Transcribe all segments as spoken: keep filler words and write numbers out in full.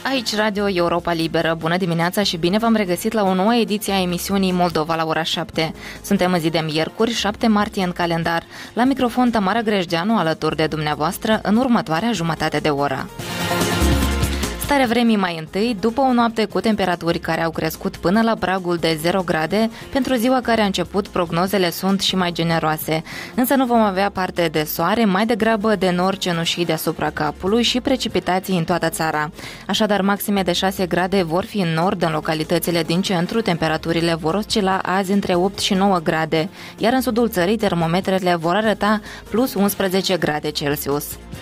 Aici Radio Europa Liberă. Bună dimineața și bine v-am regăsit la o nouă ediție a emisiunii Moldova la ora șapte. Suntem în zi de miercuri, șapte martie în calendar. La microfon Tamara Grejdeanu, alături de dumneavoastră în următoarea jumătate de oră. Starea vremii mai întâi, după o noapte cu temperaturi care au crescut până la pragul de zero grade, pentru ziua care a început prognozele sunt și mai generoase. Însă nu vom avea parte de soare, mai degrabă de nori cenușii deasupra capului și precipitații în toată țara. Așadar, maxime de șase grade vor fi în nord, în localitățile din centru, temperaturile vor oscila azi între opt și nouă grade, iar în sudul țării termometrele vor arăta plus unsprezece grade Celsius.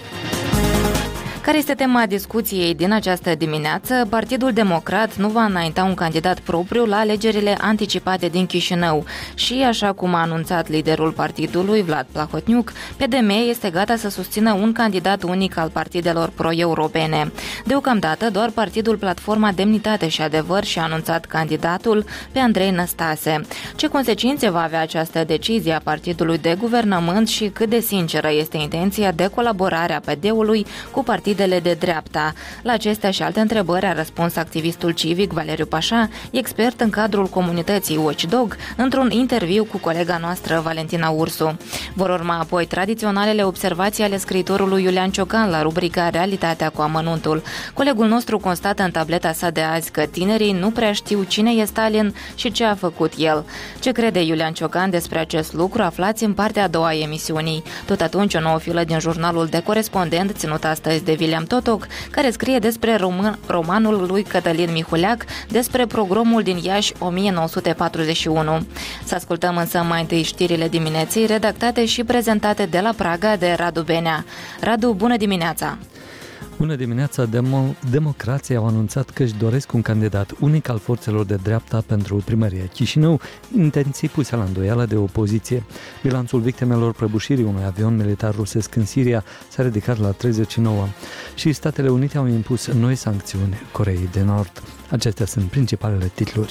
Care este tema discuției din această dimineață? Partidul Democrat nu va înainta un candidat propriu la alegerile anticipate din Chișinău și, așa cum a anunțat liderul partidului, Vlad Plahotniuc, P D M este gata să susțină un candidat unic al partidelor pro-europene. Deocamdată, doar partidul Platforma Demnitate și Adevăr și-a anunțat candidatul pe Andrei Năstase. Ce consecințe va avea această decizie a partidului de guvernământ și cât de sinceră este intenția de colaborare a P D-ului cu partidul de dreapta? La acestea și alte întrebări a răspuns activistul civic Valeriu Pașa, expert în cadrul comunității Watchdog, într-un interviu cu colega noastră Valentina Ursu. Vor urma apoi tradiționalele observații ale scriitorului Iulian Ciocan la rubrica Realitatea cu amănuntul. Colegul nostru constată în tableta sa de azi că tinerii nu prea știu cine e Stalin și ce a făcut el. Ce crede Iulian Ciocan despre acest lucru aflați în partea a doua a emisiunii. Tot atunci, o nouă filă din jurnalul de corespondent ținut astăzi de William Totoc, care scrie despre roman, romanul lui Cătălin Mihuleac, despre pogromul din Iași o mie nouă sute patruzeci și unu. Să ascultăm însă mai întâi știrile dimineții, redactate și prezentate de la Praga de Radu Benea. Radu, bună dimineața! Bună dimineața! Demo- Democrații au anunțat că își doresc un candidat unic al forțelor de dreapta pentru primăria Chișinău, intenții puse la îndoială de opoziție. Bilanțul victimelor prăbușirii unui avion militar rusesc în Siria s-a ridicat la treizeci și nouă și Statele Unite au impus noi sancțiuni Coreei de Nord. Acestea sunt principalele titluri.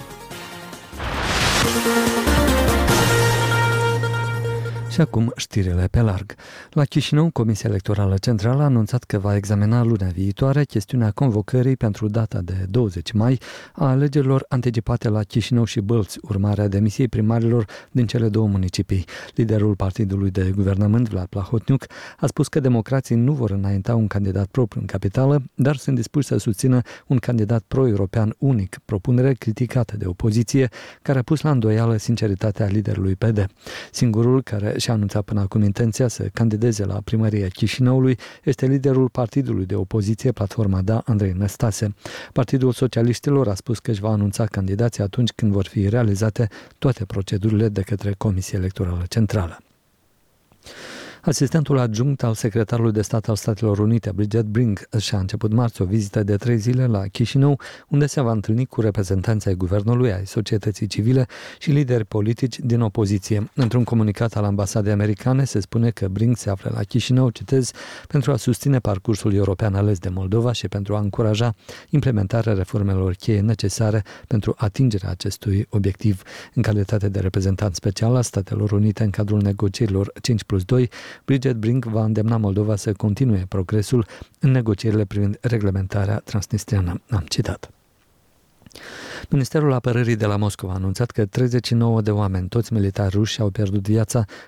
Și acum știrile pe larg. La Chișinău, Comisia Electorală Centrală a anunțat că va examina lunea viitoare chestiunea convocării pentru data de douăzeci mai a alegerilor anticipate la Chișinău și Bălți, urmarea demisiei primarilor din cele două municipii. Liderul partidului de guvernământ, Vlad Plahotniuc, a spus că democrații nu vor înainta un candidat propriu în capitală, dar sunt dispuși să susțină un candidat pro-european unic, propunere criticată de opoziție, care a pus la îndoială sinceritatea liderului P D. Singurul care și-a anunțat până acum intenția să candideze la primăria Chișinăului este liderul partidului de opoziție Platforma Da, Andrei Năstase. Partidul Socialiștilor a spus că își va anunța candidații atunci când vor fi realizate toate procedurile de către Comisia Electorală Centrală. Asistentul adjunct al secretarului de stat al Statelor Unite, Bridget Brink, și-a început marți o vizită de trei zile la Chișinău, unde se va întâlni cu reprezentanții ai guvernului, ai societății civile și lideri politici din opoziție. Într-un comunicat al ambasadei americane se spune că Brink se află la Chișinău, citez, pentru a susține parcursul european ales de Moldova și pentru a încuraja implementarea reformelor cheie necesare pentru atingerea acestui obiectiv. În calitate de reprezentant special al Statelor Unite în cadrul negocierilor cinci plus doi, Bridget Brink va îndemna Moldova să continue progresul în negocierile privind reglementarea transnistriană. Am citat. Ministerul Apărării de la Moscova a anunțat că treizeci și nouă de oameni, toți militari ruși, au pierdut viața